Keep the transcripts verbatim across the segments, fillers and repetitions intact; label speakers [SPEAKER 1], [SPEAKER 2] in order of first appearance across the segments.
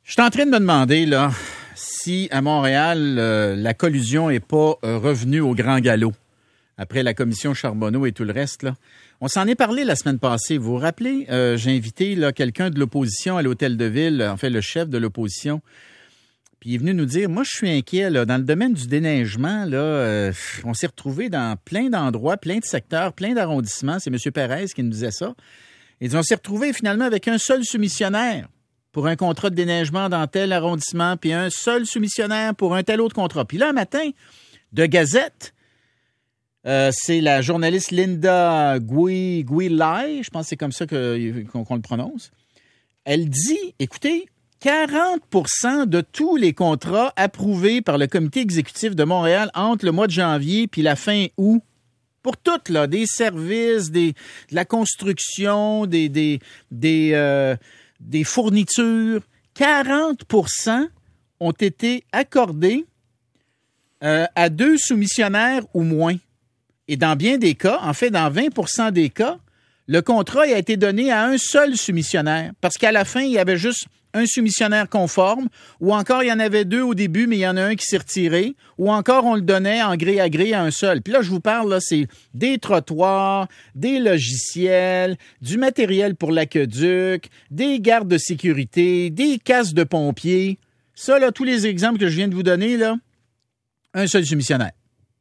[SPEAKER 1] Je suis en train de me demander, là, si à Montréal, euh, la collusion n'est pas euh, revenue au grand galop après la commission Charbonneau et tout le reste, là. On s'en est parlé la semaine passée. Vous vous rappelez, euh, j'ai invité là, quelqu'un de l'opposition à l'Hôtel de Ville, en fait, le chef de l'opposition. Puis il est venu nous dire, moi, je suis inquiet, là, dans le domaine du déneigement, là, euh, on s'est retrouvé dans plein d'endroits, plein de secteurs, plein d'arrondissements. C'est M. Perez qui nous disait ça. Il dit, on s'est retrouvé finalement avec un seul soumissionnaire pour un contrat de déneigement dans tel arrondissement, puis un seul soumissionnaire pour un tel autre contrat. Puis là, un matin, de Gazette, euh, c'est la journaliste Linda Gui, Guilay, je pense que c'est comme ça que, qu'on, qu'on le prononce. Elle dit, écoutez, quarante pour cent de tous les contrats approuvés par le comité exécutif de Montréal entre le mois de janvier puis la fin août, pour toutes, là, des services, des, de la construction, des, des, des, euh, des fournitures, quarante pour cent ont été accordés euh, à deux soumissionnaires ou moins. Et dans bien des cas, en fait, dans vingt pour cent des cas, le contrat a été donné à un seul soumissionnaire. Parce qu'à la fin, il y avait juste un soumissionnaire conforme, ou encore il y en avait deux au début, mais il y en a un qui s'est retiré, ou encore on le donnait en gré à gré à un seul. Puis là, je vous parle, là, c'est des trottoirs, des logiciels, du matériel pour l'aqueduc, des gardes de sécurité, des casques de pompiers. Ça, là, tous les exemples que je viens de vous donner, là, un seul soumissionnaire.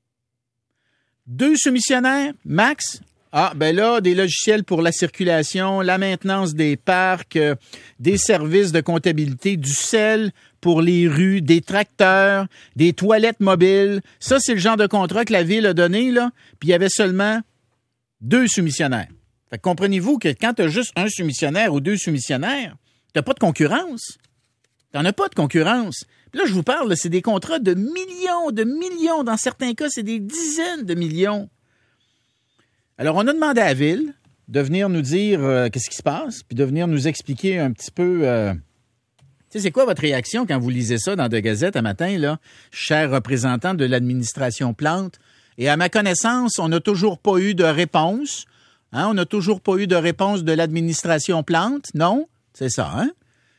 [SPEAKER 1] Deux soumissionnaires, max. Ah, ben là, des logiciels pour la circulation, la maintenance des parcs, euh, des services de comptabilité, du sel pour les rues, des tracteurs, des toilettes mobiles. Ça, c'est le genre de contrat que la Ville a donné, là. Puis il y avait seulement deux soumissionnaires. Fait que comprenez-vous que quand tu as juste un soumissionnaire ou deux soumissionnaires, tu n'as pas de concurrence. Tu n'en as pas de concurrence. Puis là, je vous parle, là, c'est des contrats de millions, de millions. Dans certains cas, c'est des dizaines de millions. Alors, on a demandé à la Ville de venir nous dire euh, qu'est-ce qui se passe, puis de venir nous expliquer un petit peu... Euh... Tu sais, c'est quoi votre réaction quand vous lisez ça dans De Gazette un matin, là, cher représentant de l'administration Plante? Et à ma connaissance, on n'a toujours pas eu de réponse. Hein? On n'a toujours pas eu de réponse de l'administration Plante, non? C'est ça, hein?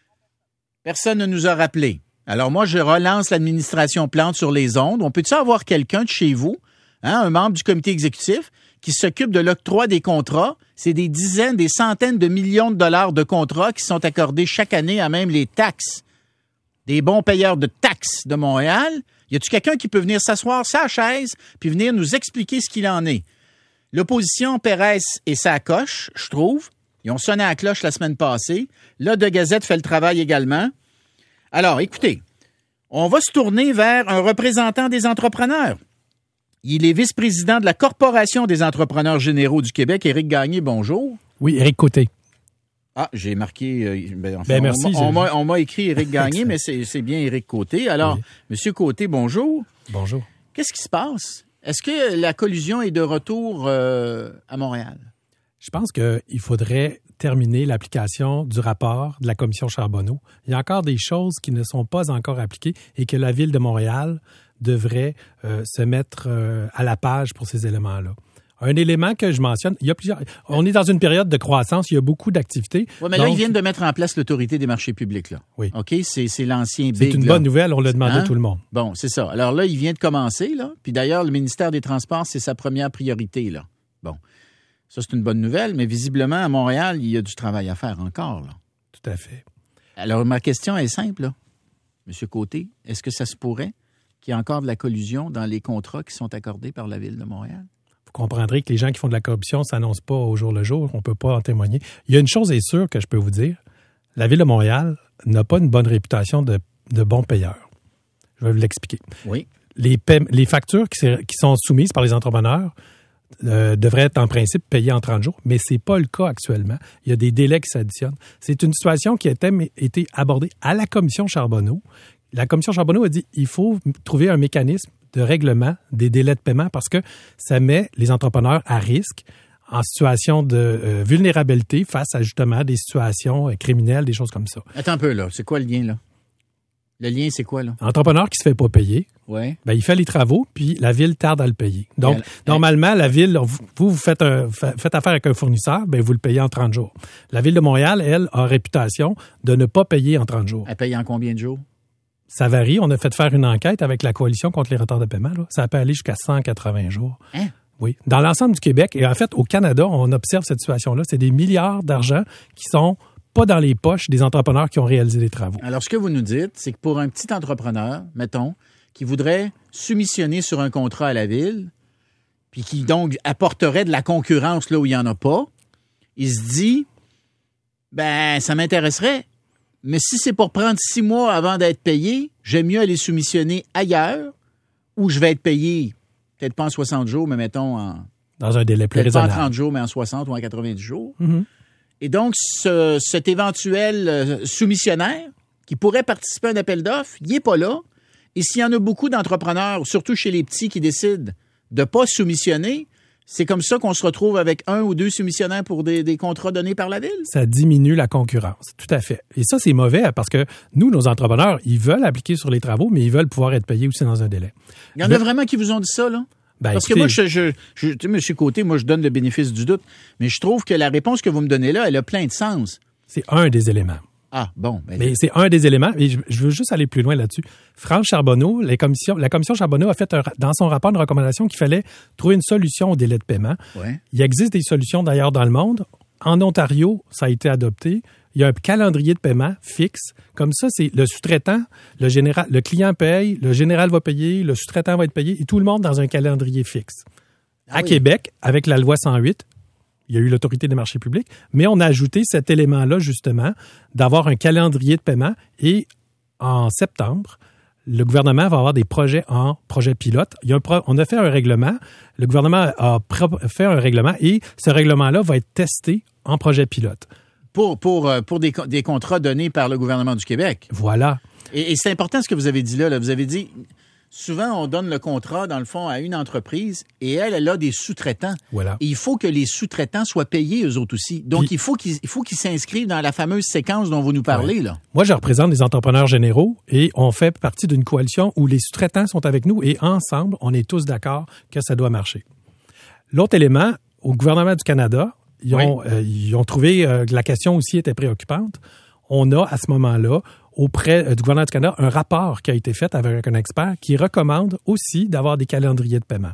[SPEAKER 1] Personne ne nous a rappelé. Alors moi, je relance l'administration Plante sur les ondes. On peut-tu avoir quelqu'un de chez vous, hein, un membre du comité exécutif, qui s'occupe de l'octroi des contrats? C'est des dizaines, des centaines de millions de dollars de contrats qui sont accordés chaque année à même les taxes. Des bons payeurs de taxes de Montréal. Y a-tu quelqu'un qui peut venir s'asseoir sa chaise puis venir nous expliquer ce qu'il en est? L'opposition, Perez et sa coche, je trouve. Ils ont sonné à la cloche la semaine passée. Là, De Gazette fait le travail également. Alors, écoutez, on va se tourner vers un représentant des entrepreneurs. Il est vice-président de la Corporation des entrepreneurs généraux du Québec. Éric Gagné, bonjour.
[SPEAKER 2] Oui, Éric Côté.
[SPEAKER 1] Ah, j'ai marqué... Euh, ben, enfin,
[SPEAKER 2] ben merci.
[SPEAKER 1] On, on, m'a, on m'a écrit Éric Gagné, mais c'est, c'est bien Éric Côté. Alors, oui. Monsieur Côté, bonjour.
[SPEAKER 2] Bonjour.
[SPEAKER 1] Qu'est-ce qui se passe? Est-ce que la collusion est de retour euh, à Montréal?
[SPEAKER 2] Je pense qu'il faudrait terminer l'application du rapport de la commission Charbonneau. Il y a encore des choses qui ne sont pas encore appliquées et que la Ville de Montréal devrait euh, se mettre euh, à la page pour ces éléments-là. Un élément que je mentionne, il y a plusieurs. On est dans une période de croissance, il y a beaucoup d'activités.
[SPEAKER 1] Oui, mais
[SPEAKER 2] donc,
[SPEAKER 1] là, ils viennent de mettre en place l'autorité des marchés publics, là.
[SPEAKER 2] Oui.
[SPEAKER 1] OK? C'est, c'est l'ancien
[SPEAKER 2] C'est
[SPEAKER 1] big,
[SPEAKER 2] une
[SPEAKER 1] là.
[SPEAKER 2] bonne nouvelle, on l'a demandé
[SPEAKER 1] Hein?
[SPEAKER 2] à tout le monde.
[SPEAKER 1] Bon, c'est ça. Alors là, il vient de commencer, là. Puis d'ailleurs, le ministère des Transports, c'est sa première priorité, là. Bon. Ça, c'est une bonne nouvelle, mais visiblement, à Montréal, il y a du travail à faire encore, là.
[SPEAKER 2] Tout à fait.
[SPEAKER 1] Alors, ma question est simple, là. Monsieur Côté, est-ce que ça se pourrait qu'il y ait encore de la collusion dans les contrats qui sont accordés par la Ville de Montréal?
[SPEAKER 2] Vous comprendrez que les gens qui font de la corruption ne s'annoncent pas au jour le jour. On ne peut pas en témoigner. Il y a une chose est sûre que je peux vous dire. La Ville de Montréal n'a pas une bonne réputation de, de bons payeurs. Je vais vous l'expliquer.
[SPEAKER 1] Oui.
[SPEAKER 2] Les, paie- les factures qui, qui sont soumises par les entrepreneurs euh, devraient être en principe payées en trente jours, mais ce n'est pas le cas actuellement. Il y a des délais qui s'additionnent. C'est une situation qui a été, été abordée à la commission Charbonneau. La commission Charbonneau a dit qu'il faut trouver un mécanisme de règlement des délais de paiement parce que ça met les entrepreneurs à risque en situation de euh, vulnérabilité face à justement des situations euh, criminelles, des choses comme ça.
[SPEAKER 1] Attends un peu, là. C'est quoi le lien, là? Le lien, c'est quoi, là?
[SPEAKER 2] Entrepreneur qui se fait pas payer,
[SPEAKER 1] ouais.
[SPEAKER 2] ben, il fait les travaux, puis la ville tarde à le payer. Donc,
[SPEAKER 1] elle,
[SPEAKER 2] normalement, la ville, vous, vous faites, un, faites affaire avec un fournisseur, ben, vous le payez en trente jours. La ville de Montréal, elle, a réputation de ne pas payer en trente jours.
[SPEAKER 1] Elle paye en combien de jours?
[SPEAKER 2] Ça varie. On a fait faire une enquête avec la Coalition contre les retards de paiement. Là. Ça peut aller jusqu'à cent quatre-vingts jours.
[SPEAKER 1] Hein?
[SPEAKER 2] Oui. Dans l'ensemble du Québec, et en fait, au Canada, on observe cette situation-là. C'est des milliards d'argent qui sont pas dans les poches des entrepreneurs qui ont réalisé les travaux.
[SPEAKER 1] Alors, ce que vous nous dites, c'est que pour un petit entrepreneur, mettons, qui voudrait soumissionner sur un contrat à la ville, puis qui donc apporterait de la concurrence là où il n'y en a pas, il se dit, ben, ça m'intéresserait, mais si c'est pour prendre six mois avant d'être payé, j'aime mieux aller soumissionner ailleurs, où je vais être payé, peut-être pas en soixante jours, mais mettons en...
[SPEAKER 2] Dans un délai plus
[SPEAKER 1] peut-être
[SPEAKER 2] raisonnable.
[SPEAKER 1] pas en trente jours, mais en soixante ou en quatre-vingt-dix jours.
[SPEAKER 2] Mm-hmm.
[SPEAKER 1] Et donc, ce, cet éventuel euh, soumissionnaire qui pourrait participer à un appel d'offres, il n'est pas là. Et s'il y en a beaucoup d'entrepreneurs, surtout chez les petits, qui décident de ne pas soumissionner, c'est comme ça qu'on se retrouve avec un ou deux soumissionnaires pour des, des contrats donnés par la ville?
[SPEAKER 2] Ça diminue la concurrence, tout à fait. Et ça, c'est mauvais parce que nous, nos entrepreneurs, ils veulent appliquer sur les travaux, mais ils veulent pouvoir être payés aussi dans un délai.
[SPEAKER 1] Il y en
[SPEAKER 2] Le...
[SPEAKER 1] a vraiment qui vous ont dit ça, là?
[SPEAKER 2] Ben,
[SPEAKER 1] Parce
[SPEAKER 2] écoutez,
[SPEAKER 1] que moi, je, je, je, tu sais, M. Côté, moi, je donne le bénéfice du doute, mais je trouve que la réponse que vous me donnez là, elle a plein de sens.
[SPEAKER 2] C'est un des éléments.
[SPEAKER 1] Ah, bon. Ben,
[SPEAKER 2] mais c'est un des éléments, et je, je veux juste aller plus loin là-dessus. France Charbonneau, les commissions, la commission Charbonneau a fait un, dans son rapport une recommandation qu'il fallait trouver une solution au délai de paiement.
[SPEAKER 1] Ouais.
[SPEAKER 2] Il existe des solutions d'ailleurs dans le monde. En Ontario, ça a été adopté. Il y a un calendrier de paiement fixe. Comme ça, c'est le sous-traitant, le général, le client paye, le général va payer, le sous-traitant va être payé, et tout le monde dans un calendrier fixe.
[SPEAKER 1] Ah
[SPEAKER 2] à
[SPEAKER 1] oui.
[SPEAKER 2] Québec, avec la loi cent huit, il y a eu l'autorité des marchés publics, mais on a ajouté cet élément-là, justement, d'avoir un calendrier de paiement. Et en septembre, le gouvernement va avoir des projets en projet pilote. Il y a un pro- on a fait un règlement. Le gouvernement a pro- fait un règlement et ce règlement-là va être testé en projet pilote.
[SPEAKER 1] Pour, pour, pour des, des contrats donnés par le gouvernement du Québec.
[SPEAKER 2] Voilà.
[SPEAKER 1] Et, et c'est important ce que vous avez dit là, là. Vous avez dit, souvent, on donne le contrat, dans le fond, à une entreprise et elle, elle a des sous-traitants.
[SPEAKER 2] Voilà.
[SPEAKER 1] Et il faut que les sous-traitants soient payés, eux autres aussi. Donc,
[SPEAKER 2] Puis,
[SPEAKER 1] il faut qu'ils, il faut qu'ils s'inscrivent dans la fameuse séquence dont vous nous parlez,
[SPEAKER 2] ouais.
[SPEAKER 1] là.
[SPEAKER 2] Moi, je représente des entrepreneurs généraux et on fait partie d'une coalition où les sous-traitants sont avec nous et ensemble, on est tous d'accord que ça doit marcher. L'autre élément, au gouvernement du Canada, ils ont, oui. euh, ils ont trouvé euh, que la question aussi était préoccupante. On a, à ce moment-là, auprès euh, du gouvernement du Canada, un rapport qui a été fait avec un expert qui recommande aussi d'avoir des calendriers de paiement.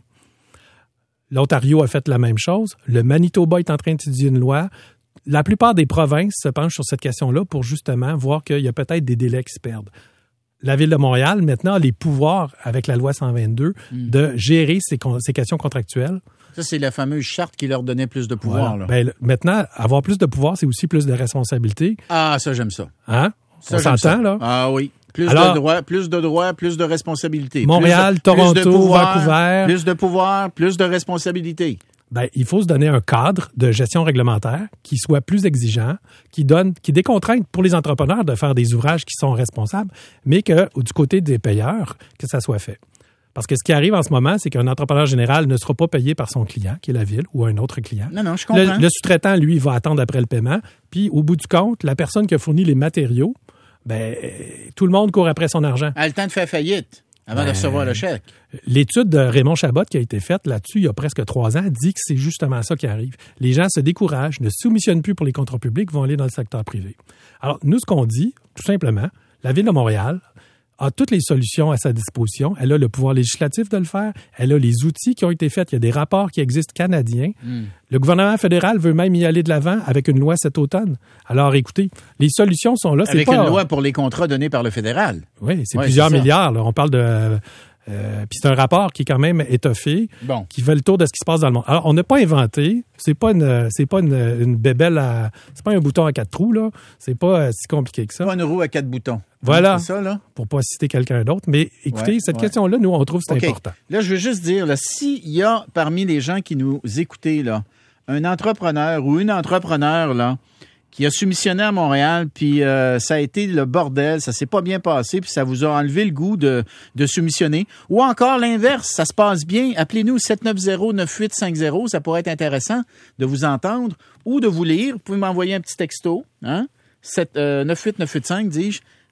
[SPEAKER 2] L'Ontario a fait la même chose. Le Manitoba est en train d'étudier une loi. La plupart des provinces se penchent sur cette question-là pour justement voir qu'il y a peut-être des délais qui se perdent. La Ville de Montréal, maintenant, a les pouvoirs, avec la loi cent vingt-deux, mmh. de gérer ces, ces questions contractuelles.
[SPEAKER 1] Ça, c'est la fameuse charte qui leur donnait plus de pouvoir.
[SPEAKER 2] Voilà. Ben, maintenant, avoir plus de pouvoir, c'est aussi plus de responsabilité.
[SPEAKER 1] Ah, ça, j'aime ça.
[SPEAKER 2] Hein?
[SPEAKER 1] Ça,
[SPEAKER 2] on s'entend,
[SPEAKER 1] ça.
[SPEAKER 2] là?
[SPEAKER 1] Ah oui. Plus
[SPEAKER 2] Alors,
[SPEAKER 1] de droits, plus de droits, plus de responsabilités.
[SPEAKER 2] Montréal,
[SPEAKER 1] plus de,
[SPEAKER 2] Toronto,
[SPEAKER 1] plus de pouvoir,
[SPEAKER 2] Vancouver.
[SPEAKER 1] Plus de pouvoir, plus de responsabilités.
[SPEAKER 2] Ben, il faut se donner un cadre de gestion réglementaire qui soit plus exigeant, qui donne, qui décontraigne pour les entrepreneurs de faire des ouvrages qui sont responsables, mais que, du côté des payeurs, que ça soit fait. Parce que ce qui arrive en ce moment, c'est qu'un entrepreneur général ne sera pas payé par son client, qui est la ville, ou un autre client.
[SPEAKER 1] Non, non, je comprends.
[SPEAKER 2] Le, le sous-traitant, lui, va attendre après le paiement. Puis, au bout du compte, la personne qui a fourni les matériaux, ben, tout le monde court après son argent.
[SPEAKER 1] Elle a le temps de faire faillite avant ben, de recevoir le chèque.
[SPEAKER 2] L'étude de Raymond Chabot qui a été faite là-dessus il y a presque trois ans dit que c'est justement ça qui arrive. Les gens se découragent, ne soumissionnent plus pour les contrats publics, vont aller dans le secteur privé. Alors, nous, ce qu'on dit, tout simplement, la Ville de Montréal a toutes les solutions à sa disposition. Elle a le pouvoir législatif de le faire. Elle a les outils qui ont été faits. Il y a des rapports qui existent canadiens. Mm. Le gouvernement fédéral veut même y aller de l'avant avec une loi cet automne. Alors, écoutez, les solutions sont là. C'est
[SPEAKER 1] avec
[SPEAKER 2] pas...
[SPEAKER 1] une loi pour les contrats donnés par le fédéral.
[SPEAKER 2] Oui, c'est
[SPEAKER 1] ouais,
[SPEAKER 2] plusieurs
[SPEAKER 1] c'est
[SPEAKER 2] milliards. Là. On parle de... Euh, puis c'est un rapport qui est quand même étoffé,
[SPEAKER 1] bon.
[SPEAKER 2] qui fait le tour de ce qui se passe dans le monde. Alors, on n'a pas inventé, c'est pas une, c'est pas une, une bébelle à, c'est pas un bouton à quatre trous, là. C'est pas euh, si compliqué que ça.
[SPEAKER 1] C'est pas une roue à quatre boutons.
[SPEAKER 2] Voilà.
[SPEAKER 1] C'est ça, là.
[SPEAKER 2] Pour pas citer quelqu'un d'autre. Mais écoutez,
[SPEAKER 1] ouais,
[SPEAKER 2] cette
[SPEAKER 1] ouais.
[SPEAKER 2] question-là, nous, on trouve que c'est
[SPEAKER 1] okay.
[SPEAKER 2] important.
[SPEAKER 1] Là, je veux juste dire, là, s'il y a parmi les gens qui nous écoutaient, là, un entrepreneur ou une entrepreneur, là, qui a soumissionné à Montréal, puis euh, ça a été le bordel, ça s'est pas bien passé, puis ça vous a enlevé le goût de, de soumissionner. Ou encore l'inverse, ça se passe bien, appelez-nous sept neuf zéro neuf huit cinq zéro, ça pourrait être intéressant de vous entendre ou de vous lire. Vous pouvez m'envoyer un petit texto, hein? sept, euh, neuf huit neuf huit cinq, dis-je.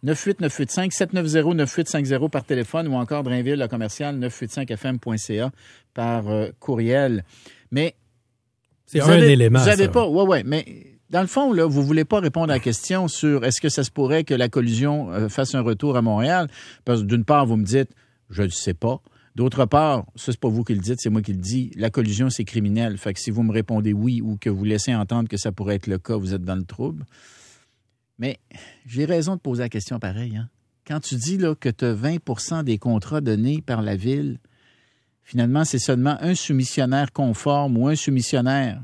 [SPEAKER 1] neuf huit neuf huit cinq sept neuf zéro neuf huit cinq zéro par téléphone ou encore Drainville, le commercial neuf huit cinq f m point c a par euh, courriel. Mais
[SPEAKER 2] c'est un avez, élément.
[SPEAKER 1] Vous n'avez
[SPEAKER 2] ça.
[SPEAKER 1] pas. Ouais, ouais. Mais dans le fond, là, vous ne voulez pas répondre à la question sur est-ce que ça se pourrait que la collusion euh, fasse un retour à Montréal? Parce que d'une part, vous me dites, je ne sais pas. D'autre part, ça, c'est pas vous qui le dites, c'est moi qui le dis. La collusion, c'est criminel. Fait que si vous me répondez oui ou que vous laissez entendre que ça pourrait être le cas, vous êtes dans le trouble. Mais j'ai raison de poser la question pareil. Hein? Quand tu dis là, que tu as vingt pour cent des contrats donnés par la Ville, finalement, c'est seulement un soumissionnaire conforme ou un soumissionnaire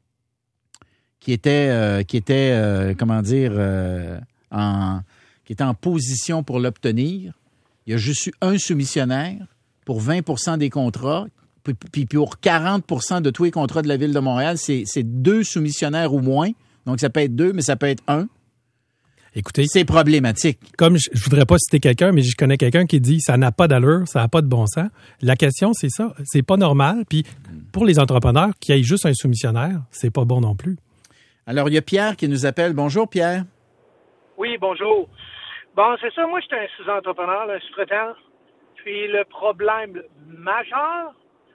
[SPEAKER 1] qui était, euh, qui était euh, comment dire, euh, en, qui était en position pour l'obtenir. Il y a juste eu un soumissionnaire pour vingt pour cent des contrats, puis, puis pour quarante pour cent de tous les contrats de la Ville de Montréal, c'est, c'est deux soumissionnaires ou moins. Donc, ça peut être deux, mais ça peut être un.
[SPEAKER 2] Écoutez,
[SPEAKER 1] c'est problématique.
[SPEAKER 2] Comme je, je voudrais pas citer quelqu'un, mais je connais quelqu'un qui dit ça n'a pas d'allure, ça n'a pas de bon sens. La question, c'est ça, c'est pas normal. Puis pour les entrepreneurs, qu'il y ait juste un soumissionnaire, c'est pas bon non plus.
[SPEAKER 1] Alors, il y a Pierre qui nous appelle. Bonjour, Pierre.
[SPEAKER 3] Oui, bonjour. Bon, c'est ça, moi, j'étais un sous-entrepreneur, un sous-traitant. Puis le problème majeur,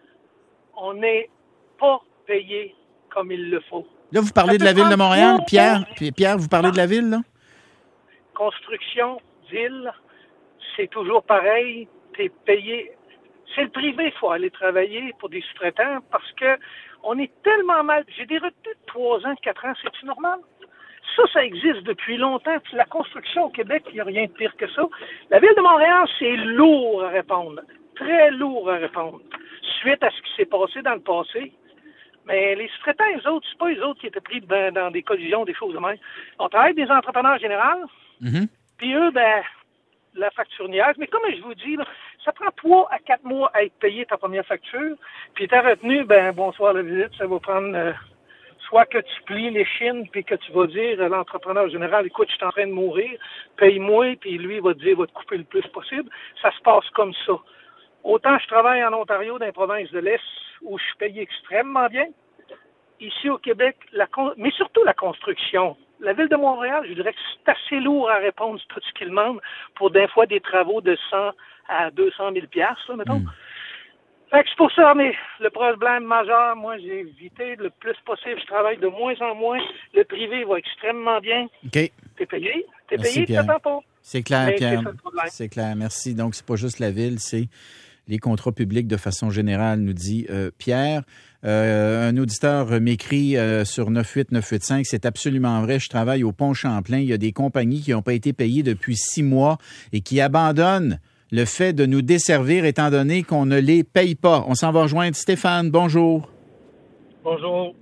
[SPEAKER 3] on n'est pas payé comme il le faut.
[SPEAKER 1] Là, vous parlez de la Ville de Montréal, Pierre. Pierre, vous parlez de la Ville, là?
[SPEAKER 3] Construction, ville, c'est toujours pareil. T'es payé. C'est le privé, il faut aller travailler pour des sous-traitants parce que on est tellement mal. J'ai des retenues de trois ans, quatre ans, c'est-tu normal? Ça, ça existe depuis longtemps. Puis la construction au Québec, il n'y a rien de pire que ça. La Ville de Montréal, c'est lourd à répondre. Très lourd à répondre. Suite à ce qui s'est passé dans le passé. Mais les sous-traitants, les autres, c'est pas les autres qui étaient pris dans, dans des collisions, des choses de même. On travaille avec des entrepreneurs généraux. Mm-hmm. Puis eux, ben, la facture niaise. Mais comme je vous dis, là, ça prend trois à quatre mois à être payé ta première facture. Puis ta retenue, ben, bonsoir la visite, ça va prendre... Euh, soit que tu plies les chines puis que tu vas dire à l'entrepreneur général, écoute, je suis en train de mourir, paye-moi, puis lui, il va te dire, il va te couper le plus possible. Ça se passe comme ça. Autant je travaille en Ontario, dans les provinces de l'Est, où je suis payé extrêmement bien. Ici au Québec, la con... mais surtout la construction. La Ville de Montréal, je dirais que c'est assez lourd à répondre sur tout ce qu'ils demandent pour des fois des travaux de cent à deux cent mille dollars, là, mettons. Mm. Fait que c'est pour ça, mais le problème majeur, moi, j'ai évité le plus possible. Je travaille de moins en moins. Le privé va extrêmement bien.
[SPEAKER 1] OK.
[SPEAKER 3] T'es payé. T'es Merci, payé, tu t'attends pas.
[SPEAKER 1] C'est clair, mais Pierre. C'est, c'est clair. Merci. Donc, c'est pas juste la Ville, c'est les contrats publics de façon générale, nous dit euh, Pierre. Euh, un auditeur m'écrit euh, sur neuf huit neuf huit cinq, c'est absolument vrai, je travaille au Pont Champlain. Il y a des compagnies qui n'ont pas été payées depuis six mois et qui abandonnent le fait de nous desservir étant donné qu'on ne les paye pas. On s'en va rejoindre Stéphane. Bonjour.
[SPEAKER 4] Bonjour.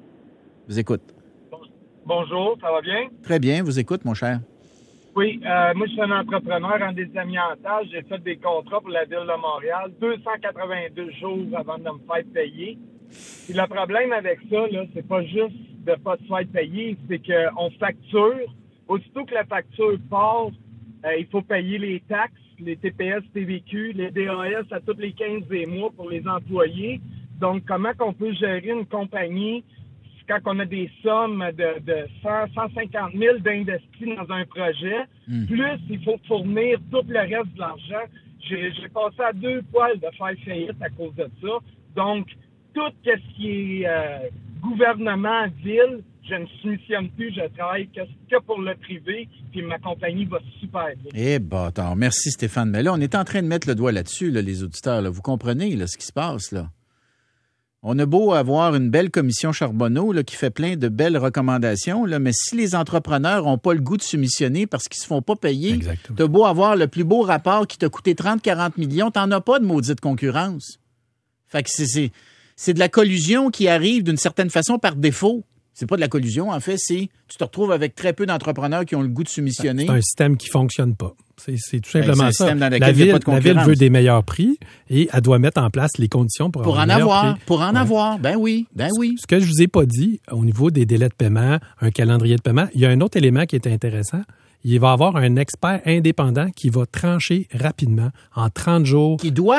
[SPEAKER 1] Je vous écoute.
[SPEAKER 4] Bonjour, ça va bien?
[SPEAKER 1] Très bien, vous écoute, mon cher.
[SPEAKER 4] Oui, euh, moi, je suis un entrepreneur en désamiantage. J'ai fait des contrats pour la Ville de Montréal, deux cent quatre-vingt-deux jours avant de me faire payer. Puis le problème avec ça, là, c'est pas juste de pas se faire payer, c'est qu'on facture. Aussitôt que la facture part, euh, il faut payer les taxes, les T P S, T V Q, les D A S à tous les quinze des mois pour les employés. Donc, comment qu'on peut gérer une compagnie quand on a des sommes de, de cent, cent cinquante mille d'investis dans un projet, mmh. plus il faut fournir tout le reste de l'argent. J'ai, j'ai passé à deux poils de faire faillite à cause de ça. Donc, tout ce qui est euh, gouvernement, ville, je ne soumissionne plus, je travaille que, que pour le privé, puis ma compagnie va super bien.
[SPEAKER 1] Eh bâtard, merci Stéphane. Mais là, on est en train de mettre le doigt là-dessus, là, les auditeurs. Là. Vous comprenez là, ce qui se passe, là? On a beau avoir une belle commission Charbonneau là, qui fait plein de belles recommandations, là, mais si les entrepreneurs n'ont pas le goût de soumissionner parce qu'ils ne se font pas payer, tu as beau avoir le plus beau rapport qui t'a coûté trente à quarante millions, tu n'en as pas de maudite concurrence. Fait que c'est, c'est, c'est de la collusion qui arrive d'une certaine façon par défaut. C'est pas de la collusion, en fait, c'est tu te retrouves avec très peu d'entrepreneurs qui ont le goût de soumissionner.
[SPEAKER 2] C'est un système qui fonctionne pas. C'est, c'est tout simplement
[SPEAKER 1] ben, c'est un
[SPEAKER 2] ça.
[SPEAKER 1] Dans
[SPEAKER 2] la, ville,
[SPEAKER 1] pas de
[SPEAKER 2] la ville veut des meilleurs prix et elle doit mettre en place les conditions pour,
[SPEAKER 1] pour
[SPEAKER 2] avoir
[SPEAKER 1] en
[SPEAKER 2] des
[SPEAKER 1] avoir.
[SPEAKER 2] Prix.
[SPEAKER 1] Pour en ouais. avoir, ben oui, ben oui.
[SPEAKER 2] Ce que je vous ai pas dit au niveau des délais de paiement, un calendrier de paiement, il y a un autre élément qui est intéressant. Il va y avoir un expert indépendant qui va trancher rapidement en trente jours.
[SPEAKER 1] Qui doit?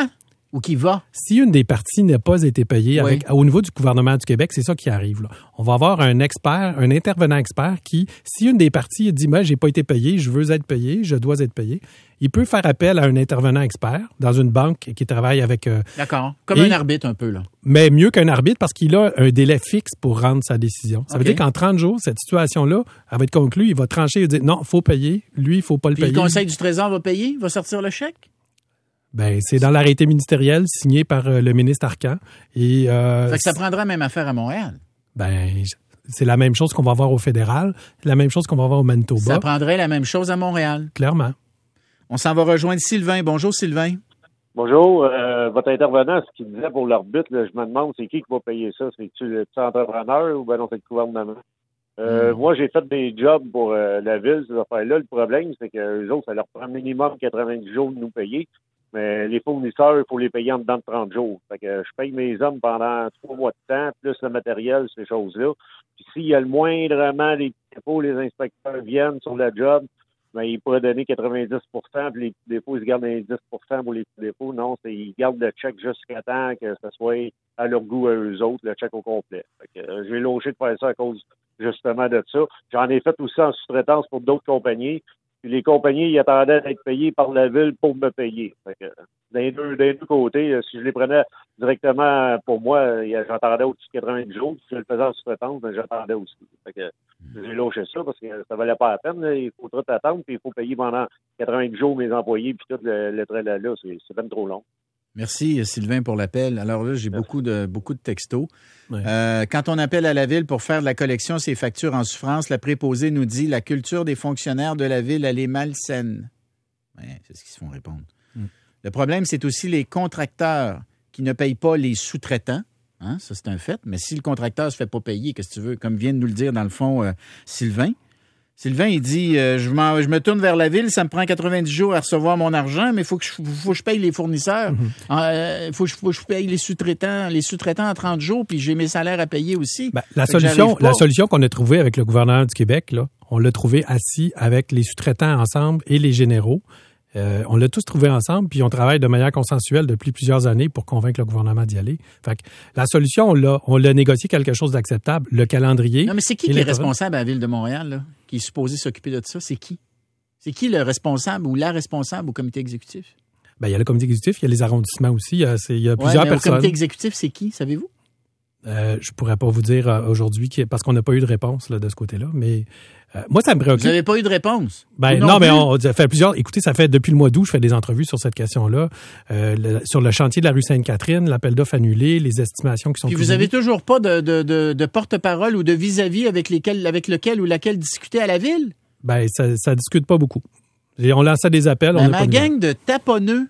[SPEAKER 1] Ou qui va.
[SPEAKER 2] Si une des parties n'a pas été payée,
[SPEAKER 1] Oui.
[SPEAKER 2] avec, au niveau du gouvernement du Québec, c'est ça qui arrive. Là. On va avoir un expert, un intervenant expert qui, si une des parties dit, moi, j'ai pas été payé, je veux être payé, je dois être payé, il peut faire appel à un intervenant expert dans une banque qui travaille avec... Euh,
[SPEAKER 1] D'accord. Comme
[SPEAKER 2] et,
[SPEAKER 1] un arbitre un peu, là.
[SPEAKER 2] Mais mieux qu'un arbitre parce qu'il a un délai fixe pour rendre sa décision. Ça
[SPEAKER 1] okay.
[SPEAKER 2] veut dire qu'en trente jours, cette situation-là, elle va être conclue, il va trancher et dire, non, il faut payer, lui, il faut pas le
[SPEAKER 1] Puis
[SPEAKER 2] payer.
[SPEAKER 1] le Conseil du Trésor va payer, va sortir le chèque?
[SPEAKER 2] Ben, c'est dans l'arrêté ministériel signé par euh, le ministre Arcan. Et, euh,
[SPEAKER 1] fait que ça prendra la même affaire à Montréal.
[SPEAKER 2] Ben, c'est la même chose qu'on va voir au fédéral, la même chose qu'on va voir au Manitoba.
[SPEAKER 1] Ça prendrait la même chose à Montréal.
[SPEAKER 2] Clairement.
[SPEAKER 1] On s'en va rejoindre Sylvain. Bonjour, Sylvain.
[SPEAKER 5] Bonjour. Euh, votre intervenant, ce qu'il disait pour l'arbitre, là, je me demande, c'est qui qui va payer ça? C'est-tu le petit entrepreneur ou ben non, c'est le gouvernement? Euh, mm. Moi, j'ai fait des jobs pour euh, la ville, ces affaires-là. Le problème, c'est qu'eux autres, ça leur prend minimum quatre-vingt-dix jours de nous payer. Mais les fournisseurs, il faut les payer en dedans de trente jours. Fait que je paye mes hommes pendant trois mois de temps, plus le matériel, ces choses-là. Puis s'il y a le moindrement les dépôts, les inspecteurs viennent sur la job, ben, ils pourraient donner quatre-vingt-dix pour cent, puis les petits dépôts, ils se gardent les dix pour cent pour les petits dépôts. Non, c'est, ils gardent le chèque jusqu'à temps que ce soit à leur goût à eux autres, le chèque au complet. Fait que euh, j'ai lâché de faire ça à cause justement de ça. J'en ai fait aussi en sous-traitance pour d'autres compagnies. Puis les compagnies, ils attendaient d'être payés par la ville pour me payer. Fait que, d'un deux, d'un deux côtés, si je les prenais directement pour moi, j'attendais au-dessus de quatre-vingt-dix jours. Si je le faisais en sous-traitance, ben, j'attendais aussi. Fait que j'ai lâché ça parce que ça valait pas la peine. Là. Il faut trop attendre, puis il faut payer pendant quatre-vingt-dix jours mes employés, puis tout le, le trait là, c'est, c'est même trop long.
[SPEAKER 1] Merci, Sylvain, pour l'appel. Alors là, j'ai beaucoup de, beaucoup de textos.
[SPEAKER 2] Ouais.
[SPEAKER 1] Euh, quand on appelle à la ville pour faire de la collection de ses factures en souffrance, la préposée nous dit « La culture des fonctionnaires de la ville, elle est malsaine. » Ouais, c'est ce qu'ils se font répondre. Mm. Le problème, c'est aussi les contracteurs qui ne payent pas les sous-traitants. Hein, ça, c'est un fait. Mais si le contracteur ne se fait pas payer, qu'est-ce que tu veux? Comme vient de nous le dire, dans le fond, euh, Sylvain. Sylvain, il dit euh, je, m'en, je me tourne vers la ville, ça me prend quatre-vingt-dix jours à recevoir mon argent, mais il faut que je, faut que je paye les fournisseurs. Il mm-hmm. euh, faut, faut que je paye les sous-traitants, les sous-traitants en trente jours, puis j'ai mes salaires à payer aussi.
[SPEAKER 2] Ben, la, solution, la solution qu'on a trouvée avec le gouvernement du Québec, là, on l'a trouvée assis avec les sous-traitants ensemble et les généraux. Euh, on l'a tous trouvé ensemble, puis on travaille de manière consensuelle depuis plusieurs années pour convaincre le gouvernement d'y aller. Fait que la solution, on l'a, on l'a négocié quelque chose d'acceptable. Le calendrier...
[SPEAKER 1] Non, mais c'est qui qui est responsable à la Ville de Montréal, là, qui est supposé s'occuper de ça? C'est qui? C'est qui le responsable ou la responsable au comité exécutif?
[SPEAKER 2] Ben, il y a le comité exécutif, il y a les arrondissements aussi, il y a, c'est, il y a plusieurs
[SPEAKER 1] ouais, mais
[SPEAKER 2] personnes.
[SPEAKER 1] Le comité exécutif, c'est qui, savez-vous?
[SPEAKER 2] Euh, je pourrais pas vous dire euh, aujourd'hui parce qu'on n'a pas eu de réponse là, de ce côté-là, mais euh, moi ça me préoccupe.
[SPEAKER 1] Vous n'avez pas eu de réponse?
[SPEAKER 2] Ben non, non mais on ça fait plusieurs. Écoutez, ça fait depuis le mois d'août, je fais des entrevues sur cette question-là, euh, le, sur le chantier de la rue Sainte-Catherine, l'appel d'offres annulé, les estimations qui sont.
[SPEAKER 1] Puis vous avez toujours pas de, de, de, de porte-parole ou de vis-à-vis avec lesquels, avec lequel ou laquelle discuter à la ville?
[SPEAKER 2] Ben ça, ça discute pas beaucoup. Et on lançait des appels.
[SPEAKER 1] Ben,
[SPEAKER 2] on
[SPEAKER 1] ma gang de taponneux.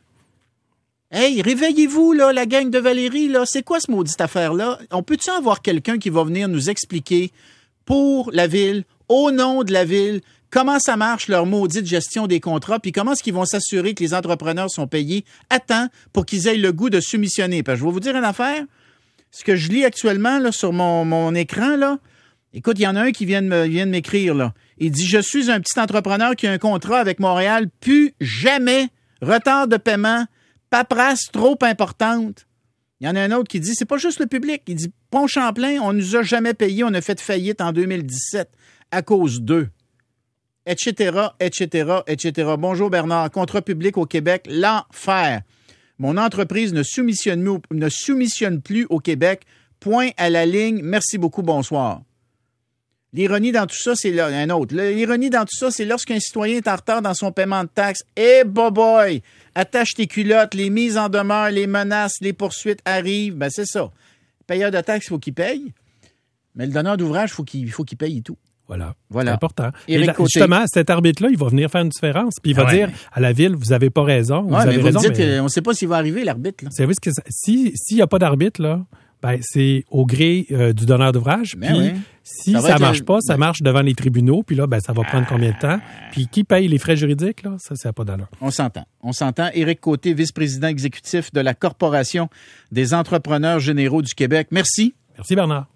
[SPEAKER 1] Hey, réveillez-vous, là, la gang de Valérie, là. C'est quoi ce maudite affaire-là? On peut-tu avoir quelqu'un qui va venir nous expliquer pour la ville, au nom de la ville, comment ça marche leur maudite gestion des contrats, puis comment est-ce qu'ils vont s'assurer que les entrepreneurs sont payés à temps pour qu'ils aient le goût de soumissionner? Parce que je vais vous dire une affaire. Ce que je lis actuellement, là, sur mon, mon écran, là, écoute, il y en a un qui vient de, me, vient de m'écrire, là. Il dit, je suis un petit entrepreneur qui a un contrat avec Montréal, plus jamais retard de paiement, paperasse trop importante. Il y en a un autre qui dit, c'est pas juste le public. Il dit, Pont Champlain, on nous a jamais payé, on a fait faillite en deux mille dix-sept à cause d'eux. Etc., etc., et cetera. Bonjour Bernard, contrat public au Québec, l'enfer. Mon entreprise ne soumissionne, ne soumissionne plus au Québec. Point à la ligne. Merci beaucoup, bonsoir. L'ironie dans tout ça, c'est là, un autre. L'ironie dans tout ça, c'est lorsqu'un citoyen est en retard dans son paiement de taxes. Eh, hey, boy, attache tes culottes, les mises en demeure, les menaces, les poursuites arrivent. Ben, c'est ça. Le payeur de taxes, il faut qu'il paye. Mais le donneur d'ouvrage, il faut qu'il, faut qu'il paye et tout.
[SPEAKER 2] Voilà.
[SPEAKER 1] Voilà.
[SPEAKER 2] C'est important.
[SPEAKER 1] Et
[SPEAKER 2] là, justement, cet arbitre-là, il va venir faire une différence. Puis il va ah ouais. dire à la ville, vous n'avez pas raison. Vous
[SPEAKER 1] ouais,
[SPEAKER 2] avez
[SPEAKER 1] mais vous
[SPEAKER 2] raison.
[SPEAKER 1] Dites,
[SPEAKER 2] mais...
[SPEAKER 1] on ne sait pas s'il va arriver, l'arbitre. Là.
[SPEAKER 2] Vous savez ce que si, s'il n'y a pas d'arbitre, là, ben, c'est au gré euh, du donneur d'ouvrage. Puis oui. si ça ne marche le... pas, ça ben... marche devant les tribunaux. Puis là, ben, ça va prendre ah... combien de temps? Puis qui paye les frais juridiques? Là? Ça, ça n'a pas d'allure.
[SPEAKER 1] On s'entend. On s'entend. Éric Côté, vice-président exécutif de la Corporation des entrepreneurs généraux du Québec. Merci.
[SPEAKER 2] Merci, Bernard.